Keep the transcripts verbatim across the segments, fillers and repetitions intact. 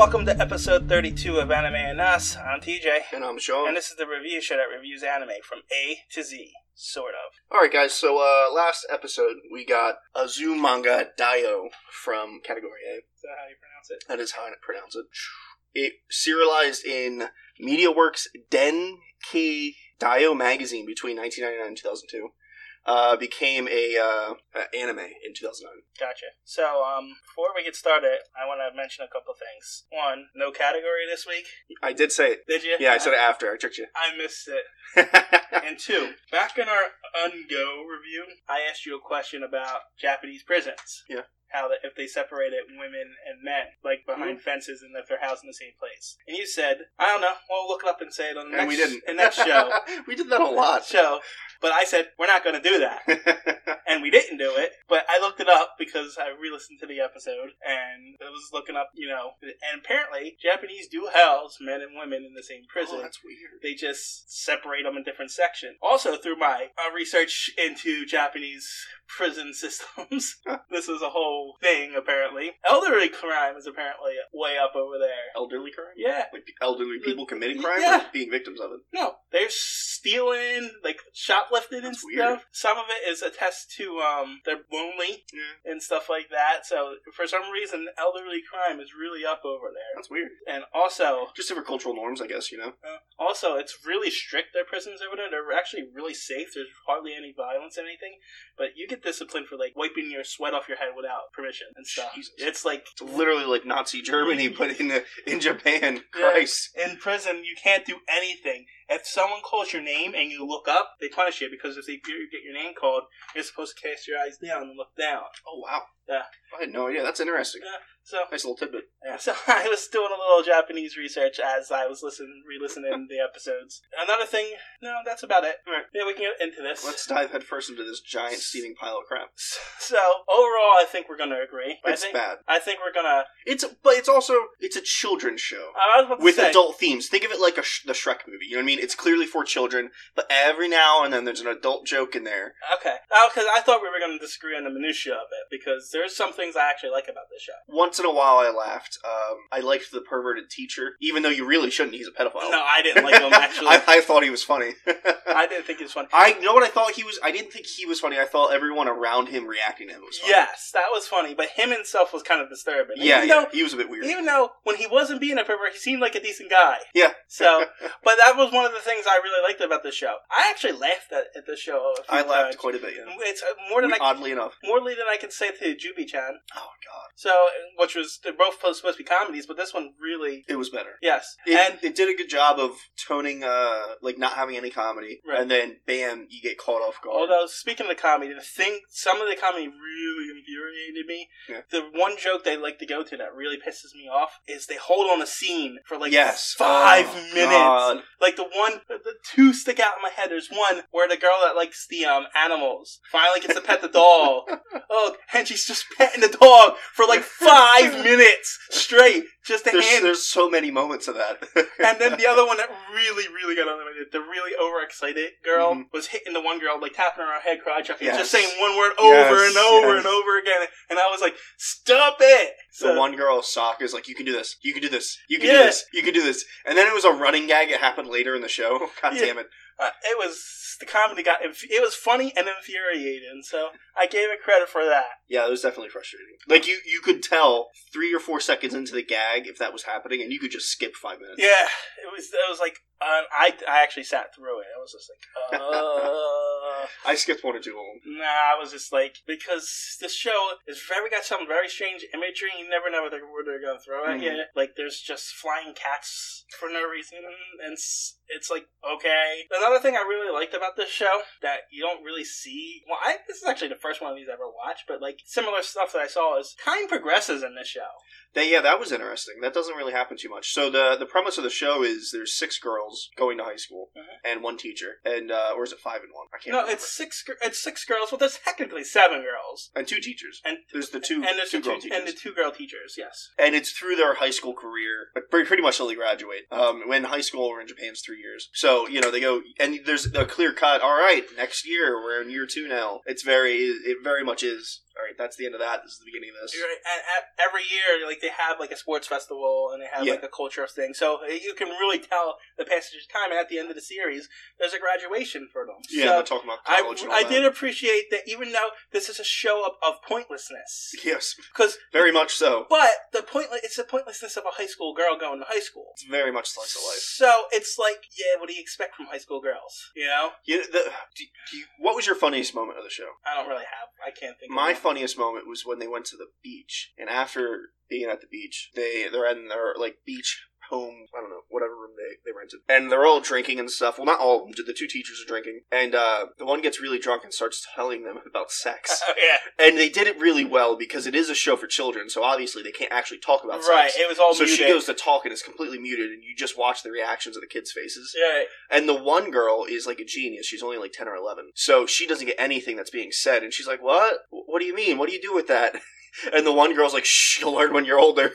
Welcome to episode thirty-two of Anime and Us. I'm T J. And I'm Sean. And this is the review show that reviews anime from A to Z, sort of. Alright guys, so uh, last episode we got Azumanga Daioh from Category A. Is that how you pronounce it? That is how I pronounce it. It serialized in MediaWorks Denki Daioh magazine between nineteen ninety-nine and two thousand two. Uh, became a uh, anime in two thousand nine. Gotcha. So, um, before we get started, I want to mention a couple things. One, no category this week. I did say it. Did you? Yeah, I said it after. I tricked you. I missed it. And two, back in our Ungo review, I asked you a question about Japanese prisons. Yeah. How that if they separated women and men, like behind mm-hmm. fences, and if they're housed in the same place. And you said, I don't know, we'll look it up and say it on the and next, we didn't. in next show. We did that a lot. Show. But I said, we're not going to do that. And we didn't do it. But I looked it up because I re-listened to the episode. And I was looking up, you know. And apparently, Japanese do house men and women in the same prison. Oh, that's weird. They just separate them in different sections. Also, through my uh, research into Japanese prison systems, this is a whole thing, apparently. Elderly crime is apparently way up over there. Elderly crime? Yeah. Like elderly people committing crime yeah. or being victims of it? No. They're stealing, like, shoplifting and That's stuff. Weird. Some of it is attest to, um, they're lonely yeah. and stuff like that. So, for some reason, elderly crime is really up over there. That's weird. And also... just different cultural norms, I guess, you know? Uh, also, it's really strict, their prisons over there. They're actually really safe. There's hardly any violence or anything. But you get disciplined for, like, wiping your sweat off your head without permission and stuff. Jesus. It's like... It's literally like Nazi Germany, but in the, in Japan. Yeah. Christ. In prison, you can't do anything. If someone calls your name and you look up, they punish you because if they get your name called, you're supposed to cast your eyes down and look down. Oh, wow. Yeah. I had no idea. That's interesting. Yeah. So, nice little tidbit. Yeah, so I was doing a little Japanese research as I was listening, re-listening to the episodes. Another thing, no, that's about it. All right. Yeah, we can get into this. Let's dive headfirst into this giant steaming pile of crap. So, overall, I think we're going to agree. It's I think, bad. I think we're going to... It's, but it's also, it's a children's show. I was about to with say, adult themes. Think of it like a Sh- the Shrek movie. You know what I mean? It's clearly for children, but every now and then there's an adult joke in there. Okay. Oh, because I thought we were going to disagree on the minutiae of it, because there's some things I actually like about this show. Once in a while I laughed. Um, I liked the perverted teacher, even though you really shouldn't. He's a pedophile. No, I didn't like him, actually. I, I thought he was funny. I didn't think he was funny. I you know what I thought he was? I didn't think he was funny. I thought everyone around him reacting to him was funny. Yes, that was funny, but him himself was kind of disturbing. Yeah, even yeah, though, he was a bit weird. Even though, when he wasn't being a pervert, he seemed like a decent guy. Yeah. So, but that was one of the things I really liked about the show. I actually laughed at, at the show a few I laughed times. quite a bit, yeah. It's more than we, I Oddly enough. more than I can say to Jubi-chan. Oh, God. So, which was, they're both supposed to be comedies, but this one really... It was better. Yes. It, and it did a good job of toning, uh, like, not having any comedy. Right. And then, bam, you get caught off guard. Although, speaking of the comedy, the thing, some of the comedy really infuriated me. Yeah. The one joke they like to go to that really pisses me off is they hold on a scene for like yes. five oh, minutes. God. Like the one, the two stick out in my head. There's one where the girl that likes the um animals finally gets to pet the dog. Oh, and she's just petting the dog for like five minutes straight. Just to there's, hand. there's so many moments of that. And then the other one that really, really got on my head, the really overexcited girl, mm-hmm. was hitting the one girl, like tapping her on her head, cry chucking, yes. just saying one word over yes, and over yes. and over again. And I was like, stop it! The So, one girl, Sokka, is like, you can do this, you can do this, you can Yeah. do this, you can do this. And then it was a running gag. It happened later in the show. God Yeah. damn it. uh, it was, the comedy got, inf- it was funny and infuriating, so I gave it credit for that. Yeah, it was definitely frustrating. Like, you, you could tell three or four seconds into the gag if that was happening, and you could just skip five minutes. Yeah, it was, it was like, uh, I, I actually sat through it. I was just like, uh... I skipped one or two of them. Nah, I was just like, because this show is very, got some very strange imagery. You never know what they're, what they're going to throw at Mhm. you. Like, there's just flying cats for no reason, and it's, it's like, okay. Another thing I really liked about this show that you don't really see, well, I, this is actually the first one of these I ever watched, but like, similar stuff that I saw is time progresses in this show. That, yeah, that was interesting. That doesn't really happen too much. So the the premise of the show is there's six girls going to high school Mhm. and one teacher, and uh, or is it five and one? I can't. No, remember. it's six. gir- It's six girls. Well, there's technically seven girls, and two teachers. and There's the two and there's two the girl two, teachers, and the two girl teachers. Yes. and it's through their high school career, but pretty, pretty much till they graduate. Um, when high school over in Japan is three years, so you know they go, and there's a clear cut. All right, next year we're in year two now. It's very, it very much is. All right, that's the end of that. This is the beginning of this. You're right. And at, every year, like they have like a sports festival and they have Yeah. like a culture thing, so you can really tell the passage of time. And at the end of the series, there's a graduation for them. Yeah, so they're talking about college I, and all I that. did appreciate that, even though this is a show of, of pointlessness. Yes, Because, very much so. but the point, it's the pointlessness of a high school girl going to high school. It's very much slice of life. So it's like, yeah, what do you expect from high school girls? You know, You, the, do, do you, what was your funniest moment of the show? I don't really have. I can't think. My of one. funniest moment was when they went to the beach, and after being at the beach, they they're in their like beach home, I don't know, whatever room they, they rented, and they're all drinking and stuff. Well, not all of them. The two teachers are drinking, and uh, the one gets really drunk and starts telling them about sex. Oh yeah, And they did it really well because it is a show for children, so obviously they can't actually talk about right. sex. It was all So muted. she goes to talk and it's completely muted, and you just watch the reactions of the kids' faces. Right. And the one girl is like a genius. She's only like ten or eleven. So she doesn't get anything that's being said. And she's like, what? What do you mean? What do you do with that? And the one girl's like, shh, you'll learn when you're older.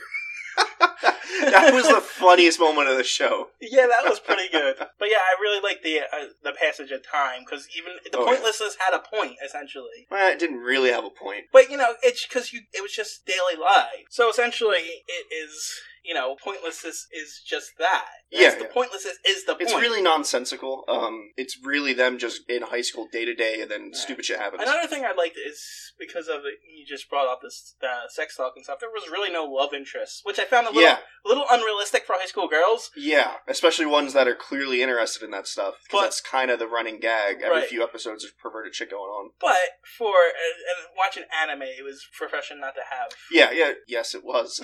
That was the funniest moment of the show. Yeah, that was pretty good. But yeah, I really like the uh, the passage of time, because even the Oh, yeah. pointlessness had a point, essentially. Well, it didn't really have a point. But, you know, it's because you it was just daily life. So essentially, it is, you know, pointlessness is just that. Yeah, That's the yeah. pointlessness is the point. It's really nonsensical. Um, it's really them just in high school day to day, and then Right. stupid shit happens. Another thing I liked is because of it, you just brought up this uh, sex talk and stuff. There was really no love interest, which I found a little, Yeah. a little unrealistic for high school girls. Yeah, especially ones that are clearly interested in that stuff, because But- that's kind of the running gag. Every Right. few episodes, there's perverted shit going on. But for uh, uh, watching anime, it was refreshing not to have Yeah, yeah, yes, it was.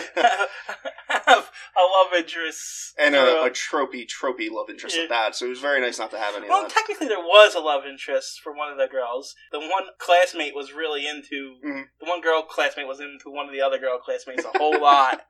have a love interest And for a, a tropey, tropey love interest Yeah. at that, so it was very nice not to have any Well, of that. technically, there was a love interest for one of the girls. The one classmate was really into. Mhm. The one girl classmate was into one of the other girl classmates a whole lot.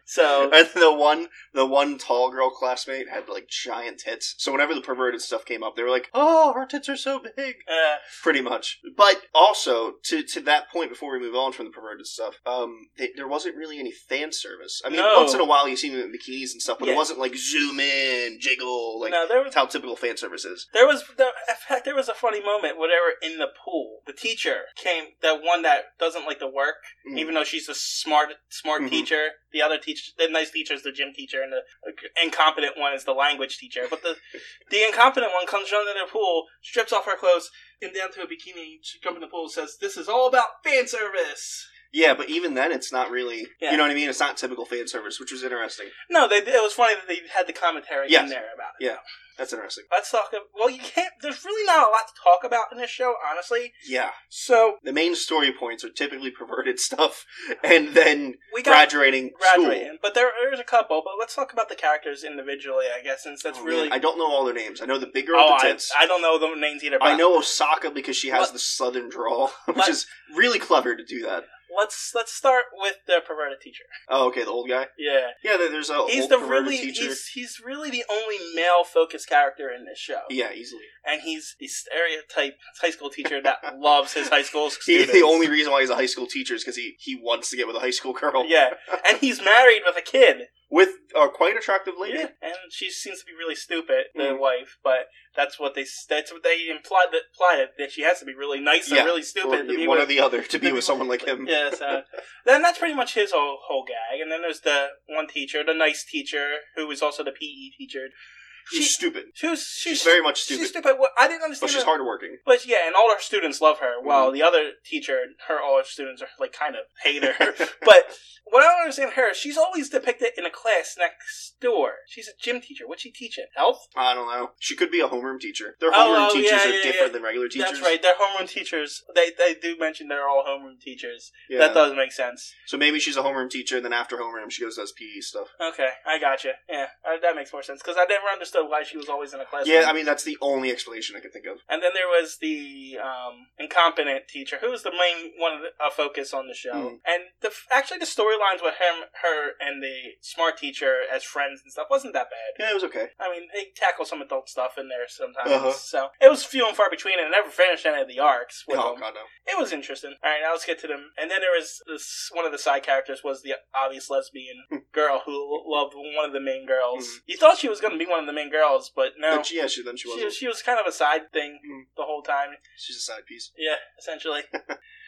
So And the one, the one tall girl classmate had like giant tits. So whenever the perverted stuff came up, they were like, "Oh, her tits are so big." uh, Pretty much. But also to to that point, before we move on from the perverted stuff, um, they, there wasn't really any fan service. I mean, No. once in a while you see them in bikinis and stuff, but Yeah. it wasn't like zoom in, jiggle, like no, there was that's how typical fan service is. there was the, in fact there was a funny moment where they were in the pool. The teacher came, the one that doesn't like to work, Mm. even though she's a smart smart Mhm. teacher. The other teacher, the nice teacher is the gym teacher, and the incompetent one is the language teacher. But the the incompetent one comes running in the pool, strips off her clothes, and down to a bikini. She jumps in the pool and says, "This is all about fan service." Yeah, but even then, it's not really. Yeah. You know what I mean? It's not typical fan service, which was interesting. No, they, it was funny that they had the commentary Yes. in there about it. Yeah. That's interesting. Let's talk. About, well, you can't. There's really not a lot to talk about in this show, honestly. Yeah. So The main story points are typically perverted stuff, and then we got graduating graduating, but there there's a couple. But let's talk about the characters individually, I guess, since that's school. Oh, really. man, I don't know all their names. I know the big girl oh, with the I, tits. I don't know the names either. But I know Osaka because she has Let- the southern drawl, which Let- is really clever to do that. Let's let's start with the perverted teacher. Oh, okay, the old guy. Yeah, Yeah, there- there's a he's old the perverted really teacher. he's he's really the only male focused character in this show. Yeah, easily. And he's the stereotype high school teacher that loves his high school He's students. the only reason why he's a high school teacher is because he, he wants to get with a high school girl. Yeah, and he's married with a kid. With a quite attractive lady. Yeah, and she seems to be really stupid, the Mhm. wife. But that's what they that's what they implied that implied it, that she has to be really nice Yeah, and really stupid Or to be one with. or the other to be with someone like him. Yeah, so then that's pretty much his whole whole gag. And then there's the one teacher, the nice teacher, who is also the P E teacher. She's She- stupid. She was she's, She's very much stupid. She's stupid. What I didn't But understand. she's her- hardworking. But yeah, and all her students love her, while Mhm. the other teacher, her all her students are like kind of hate her. But what I don't understand her, she's always depicted in a class next door. She's a gym teacher. What's she teaching? Health? I don't know. She could be a homeroom teacher. Their Oh, homeroom oh, teachers yeah, are yeah, different yeah. than regular teachers. That's right. They're homeroom teachers. They they do mention they're all homeroom teachers. Yeah. That does make sense. So maybe she's a homeroom teacher, and then after homeroom, she goes and does P E stuff. Okay, I gotcha. Yeah, uh, that makes more sense because I never understood why she was always in a class. Yeah, I mean, that's the only explanation I can think of. And then there was the um, incompetent teacher, who was the main one of the uh, focus on the show. Mhm. And the actually the storylines with him, her, and the smart teacher as friends and stuff wasn't that bad. Yeah, it was okay. I mean, they tackle some adult stuff in there sometimes, Uh-huh. so it was few and far between, and I never finished any of the arcs with Oh, them. God, no. It was interesting. All right, now let's get to them. And then there was this one of the side characters was the obvious lesbian girl who loved one of the main girls. Mhm. You thought she was going to be one of the main girls, but no. Then she, yeah, she, then she She, wasn't. she was kind of a side thing Mhm. the whole time. She's a side piece. Yeah, essentially.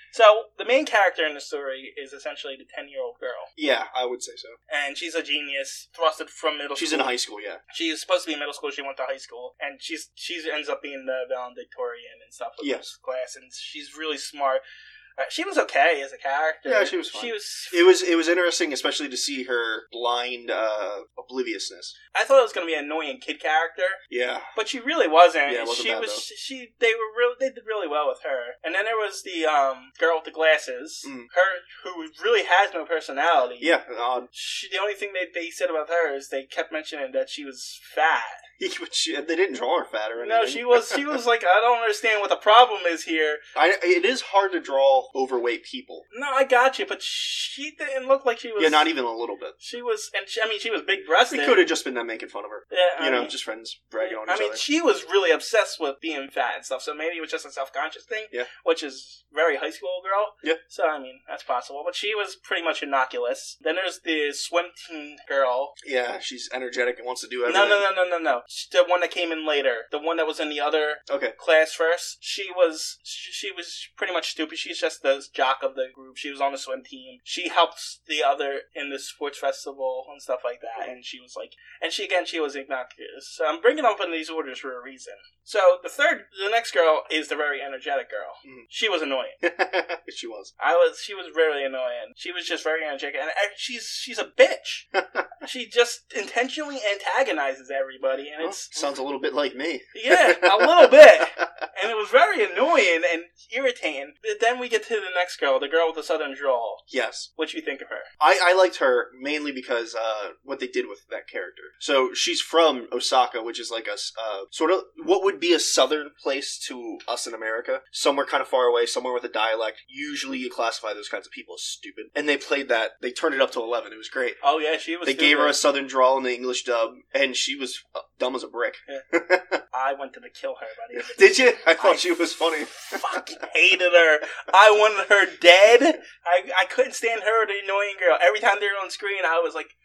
So, the main character in the story is essentially the ten-year-old girl. Yeah, I would say so. And she's a genius, thrusted from middle She's school. She's in high school, yeah. She's supposed to be in middle school, she went to high school. And she's she ends up being the valedictorian and stuff with yes. this class. And she's really smart. Uh, she was okay as a character. Yeah, she was fine. She was... It was it was interesting, especially to see her blind uh, obliviousness. I thought it was going to be an annoying kid character. Yeah. But she really wasn't. Yeah, it wasn't she bad, was though. she they were really they did really well with her. And then there was the um girl with the glasses. Mm. Her who really has no personality. Yeah, odd. She, the only thing they, they said about her is they kept mentioning that she was fat. She, they didn't draw her fat or anything. No, she was she was like, I don't understand what the problem is here. I, it is hard to draw overweight people. No, I got you, but she didn't look like she was. Yeah, not even a little bit. She was, and she, I mean, she was big breasted. It could have just been them making fun of her. Yeah, I you know, mean, just friends bragging on I each mean, other. she was really obsessed with being fat and stuff, so maybe it was just a self-conscious thing. Yeah. Which is very high school girl. Yeah. So, I mean, that's possible. But she was pretty much innocuous. Then there's the swim team girl. Yeah, she's energetic and wants to do everything. No, no, no, no, no, no. The one that came in later. The one that was in the other okay. class first. She was she, she was pretty much stupid. She's just the jock of the group. She was on the swim team. She helped the other in the sports festival and stuff like that. And she was like, and she again, she was innocuous. So I'm bringing up in these orders for a reason. So the third, the next girl is the very energetic girl. Mm. She was annoying. She was. I was. She was really annoying. She was just very energetic, and she's she's a bitch. She just intentionally antagonizes everybody, and well, it's sounds a little bit like me. Yeah, a little bit. And it was very annoying and irritating. But then we get to the next girl, the girl with the southern drawl. Yes. What you think of her? I, I liked her mainly because uh, what they did with that character. So she's from Osaka, which is like a uh, sort of what would be a southern place to us in America. Somewhere kind of far away, somewhere with a dialect. Usually you classify those kinds of people as stupid. And they played that. They turned it up to eleven. It was great. Oh, yeah, she was They stupid. gave her a southern drawl in the English dub, and she was uh, dumb as a brick. Yeah. I wanted to kill her by the end of Did you? I thought I she was funny. fucking hated her. I wanted her dead. I I couldn't stand her, the annoying girl. Every time they were on screen, I was like,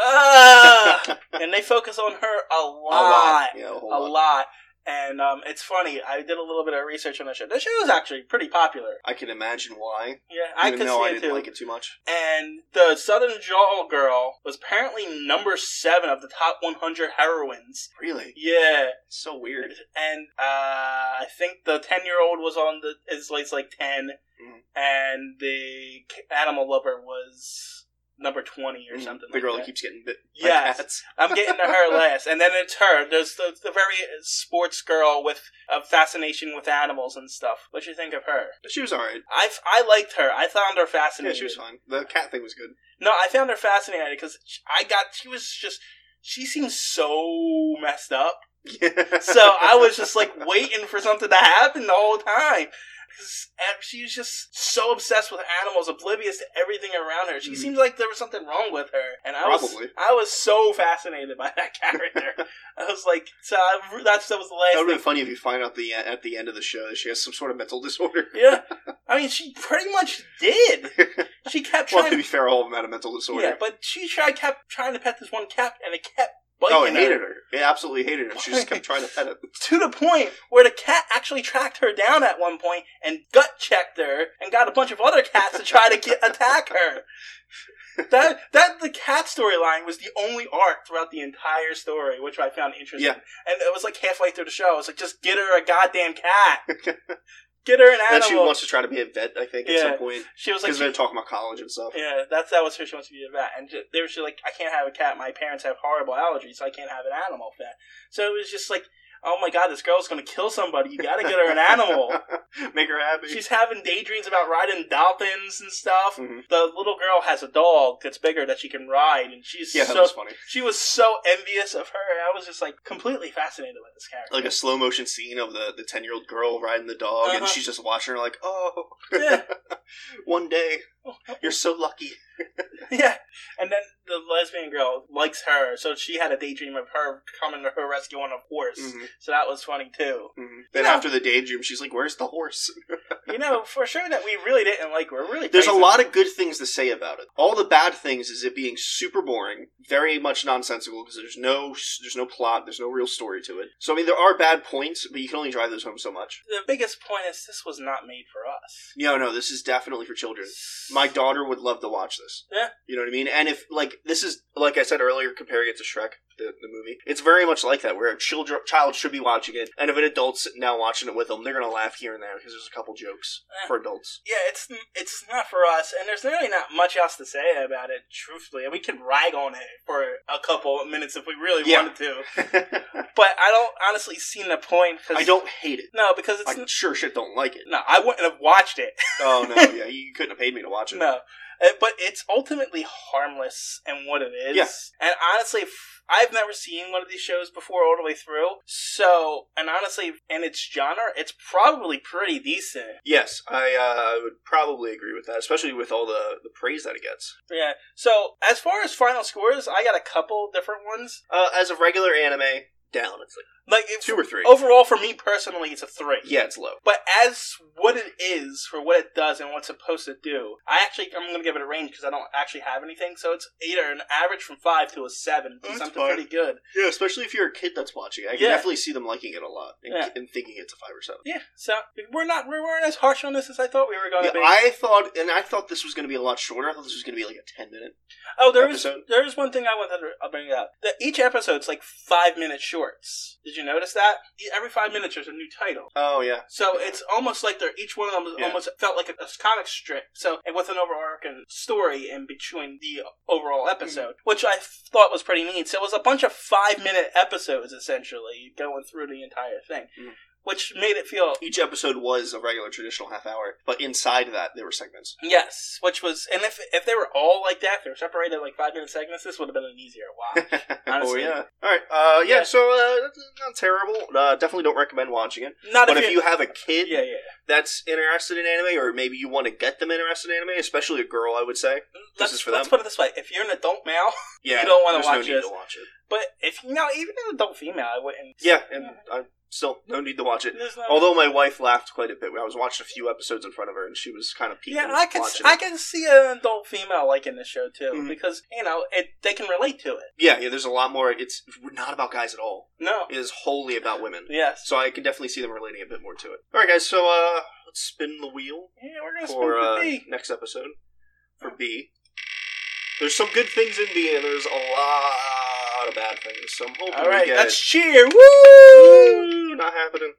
ah! And they focus on her a lot. A lot. Yeah, a whole a lot. lot. And um, it's funny. I did a little bit of research on the show. The show is actually pretty popular. I can imagine why. Yeah, I Even could though see I it didn't too. like it too much. And the Southern Drawl Girl was apparently number seven of the top one hundred heroines. Really? Yeah. It's so weird. And uh, I think the ten-year-old was on the is like, like ten, Mm. and the animal lover was number twenty or Mm. something. The like girl that. that keeps getting bit by Yes. cats. I'm getting to her last, and then it's her. There's the the very sports girl with a fascination with animals and stuff. What you think of her? She was alright. I I liked her. I found her Yeah, fascinating. she was fine. The cat thing was good. No, I found her fascinating because I got she was just she seemed so messed up. So I was just like waiting for something to happen the whole time. Because she was just so obsessed with animals, oblivious to everything around her. She mm. seemed like there was something wrong with her, and I Probably. was I was so fascinated by that character. I was like, so I, that's that was the last. That would thing. have been funny if you find out the at the end of the show that she has some sort of mental disorder. Yeah, I mean, she pretty much did. She kept trying. Well, to be fair, all of them had a mental disorder. Yeah, but she tried kept trying to pet this one cat, and it kept. Oh, it hated her. her. It absolutely hated her. She just kept trying to pet it. To the point where the cat actually tracked her down at one point and gut checked her and got a bunch of other cats to try to get, attack her. That that the cat storyline was the only arc throughout the entire story, which I found interesting. Yeah. And it was like halfway through the show, I was like, just get her a goddamn cat. Get her an animal. And she wants to try to be a vet, I think, at yeah. some point. She was like, because they're talking about college and stuff. Yeah, that's that was her. She wants to be a vet, and they were just like, I can't have a cat. My parents have horrible allergies, so I can't have an animal vet. So it was just like, oh my god, this girl's gonna kill somebody. You gotta get her an animal. Make her happy. She's having daydreams about riding dolphins and stuff. Mm-hmm. The little girl has a dog that's bigger that she can ride, and she's yeah, so, that was funny. She was so envious of her. I was just like completely fascinated with this character. Like a slow motion scene of the the ten year old girl riding the dog, uh-huh. and she's just watching her like, oh, yeah. one day you're so lucky. Yeah, and then the lesbian girl likes her, so she had a daydream of her coming to her rescue on a horse. Mm-hmm. So that was funny too. Mm-hmm. Then know, after the daydream, she's like, "Where's the horse?" You know, for sure that we really didn't like. We're really There's a praising- lot of good things to say about it. All the bad things is it being super boring, very much nonsensical because there's no there's no plot, there's no real story to it. So I mean, there are bad points, but you can only drive those home so much. The biggest point is this was not made for us. No, no, this is definitely for children. My daughter would love to watch this. Yeah. You know what I mean? And if, like, this is, like I said earlier, comparing it to Shrek, the, the movie, it's very much like that, where a children, child should be watching it, and if an adult's sitting down watching it with them, they're going to laugh here and there, because there's a couple jokes Yeah. for adults. Yeah, it's it's not for us, and there's really not much else to say about it, truthfully. And we could rag on it for a couple of minutes if we really Yeah. wanted to. But I don't honestly see the point. Cause, I don't hate it. No, because it's... I sure shit don't like it. No, I wouldn't have watched it. Oh, no, yeah, you couldn't have paid me to watch it. No. Uh, But it's ultimately harmless in what it is. Yeah. And honestly, f- I've never seen one of these shows before all the way through. So, and honestly, in its genre, it's probably pretty decent. Yes, I uh, would probably agree with that, especially with all the, the praise that it gets. Yeah. So, as far as final scores, I got a couple different ones. Uh, as a regular anime, down, it's like Like if, two or three. Overall, for me personally, it's a three. Yeah, it's low. But as what it is, for what it does and what it's supposed to do, I actually, I'm going to give it a range because I don't actually have anything. So it's either an average from five to a seven. That's Something fine. pretty good. Yeah, especially if you're a kid that's watching. I can Yeah. definitely see them liking it a lot and, Yeah. and thinking it's a five or seven. Yeah. So we're not, we weren't as harsh on this as I thought we were going Yeah, to be. I thought, and I thought this was going to be a lot shorter. I thought this was going to be like a ten minute. oh, there was, episode. there is one thing I wanted to I'll bring up. That each episode's like five minute shorts. Did you notice that? Every five minutes there's a new title. Oh yeah, So it's almost like they're each one of them is Yeah. almost felt like a, a comic strip. So and with an overarching story in between the overall episode, which I thought was pretty neat. So it was a bunch of five minute episodes essentially going through the entire thing, Mhm. which made it feel each episode was a regular traditional half hour, but inside of that there were segments. yes, which was and if if they were all like that, if they were separated like five minute segments, this would have been an easier watch. Oh Honestly. yeah. All right. Uh, yeah. Yeah. So uh, that's not terrible. Uh, definitely don't recommend watching it. Not But if, if you have a kid yeah yeah. that's interested in anime, or maybe you want to get them interested in anime, especially a girl, I would say. Let's, is for let's them. put it this way: if you're an adult male, Yeah, You don't wanna there's watch no need this. to watch it. but if you know, even an adult female, I wouldn't. Yeah, and I still no need to watch it. There's no- Although my wife laughed quite a bit. I was watching a few episodes in front of her, and she was kind of peeking. Yeah, I can watching I it. can see an adult female liking this show too Mhm. because you know it they can relate to it. Yeah, yeah. There's a lot more. It's not about guys at all. No, It is wholly about women. yes, So I can definitely see them relating a bit more to it. All right, guys. So uh, let's spin the wheel yeah, we're gonna for spin uh, for B. next episode for B. There's some good things in B, and there's a lot of bad things. So I'm hoping All right, we get let's cheer! Woo! Woo! Not happening.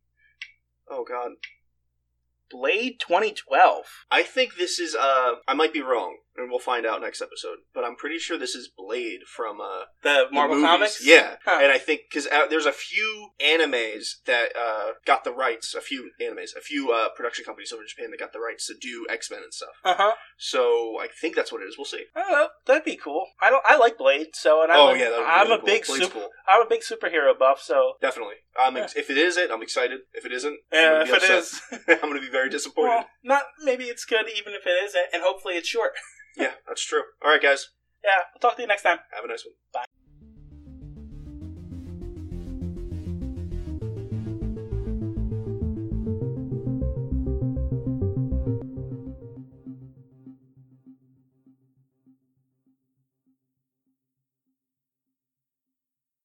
Oh God. Blade twenty twelve. I think this is, uh, I might be wrong, and we'll find out next episode, but I'm pretty sure this is Blade from, uh, The the Marvel movies. Comics. Yeah. Huh. And I think, because uh, there's a few animes that, uh, got the rights, a few animes, a few, uh, production companies over in Japan that got the rights to do X-Men and stuff. Uh huh. So, I think that's what it is. We'll see. I don't know. That'd be cool. I don't. I like Blade. So and I'm oh, a, yeah, that would be I'm really a cool. big Blade's super. cool. I'm a big superhero buff. So Definitely. Um, ex- If it is it, I'm excited. If it isn't, yeah, I'm if gonna it be is, upset. I'm going to be very disappointed. well, not maybe it's good even if it isn't, and hopefully it's short. Yeah, that's true. All right, guys. Yeah, we'll talk to you next time. Have a nice one. Bye.